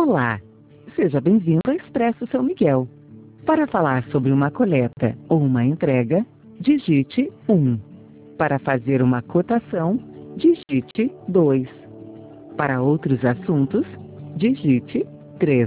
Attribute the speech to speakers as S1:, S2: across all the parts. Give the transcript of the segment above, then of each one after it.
S1: Olá, seja bem-vindo ao Expresso São Miguel. Para falar sobre uma coleta ou uma entrega, digite 1. Para fazer uma cotação, digite 2. Para outros assuntos, digite 3.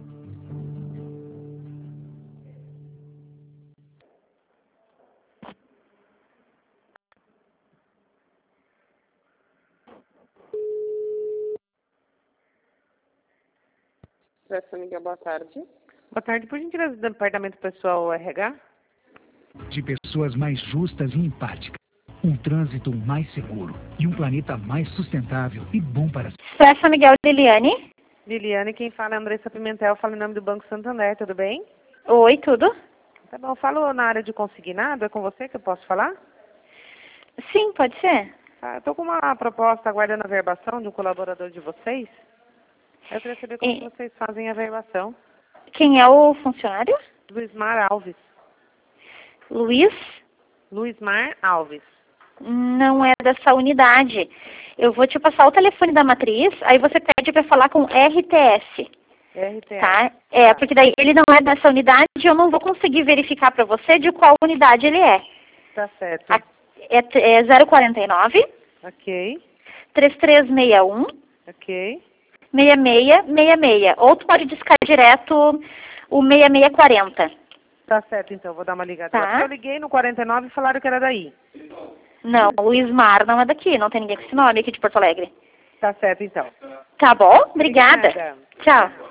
S2: Expresso Miguel, boa tarde.
S3: Boa tarde, por gentileza, do Departamento Pessoal RH.
S4: De pessoas mais justas e empáticas, um trânsito mais seguro e um planeta mais sustentável e bom para...
S5: Expresso Miguel, Liliane.
S3: Liliane, quem fala é Andressa Pimentel, fala em nome do Banco Santander, tudo bem?
S5: Oi, tudo?
S3: Tá bom, falo na área de consignado, é com você que eu posso falar?
S5: Sim, pode ser.
S3: Eu tô com uma proposta aguardando a verbação de um colaborador de vocês. Eu queria saber como vocês fazem a verbação.
S5: Quem é o funcionário?
S3: Luizmar Alves.
S5: Luiz?
S3: Luizmar Alves.
S5: Não é dessa unidade. Eu vou te passar o telefone da matriz, aí você pede para falar com RTS.
S3: RTS.
S5: Tá? É, porque daí ele não é dessa unidade, eu não vou conseguir verificar para você de qual unidade ele é.
S3: Tá certo.
S5: É 049.
S3: Ok.
S5: 3361.
S3: Ok.
S5: 6666. Ou tu pode discar direto o 6640.
S3: Tá certo, então, vou dar uma ligada.
S5: Tá.
S3: Eu liguei no 49 e falaram que era daí.
S5: Não, o Ismar não é daqui, não tem ninguém com esse nome aqui de Porto Alegre.
S3: Tá certo, então.
S5: Tá bom? Obrigada.
S3: Obrigada.
S5: Tchau.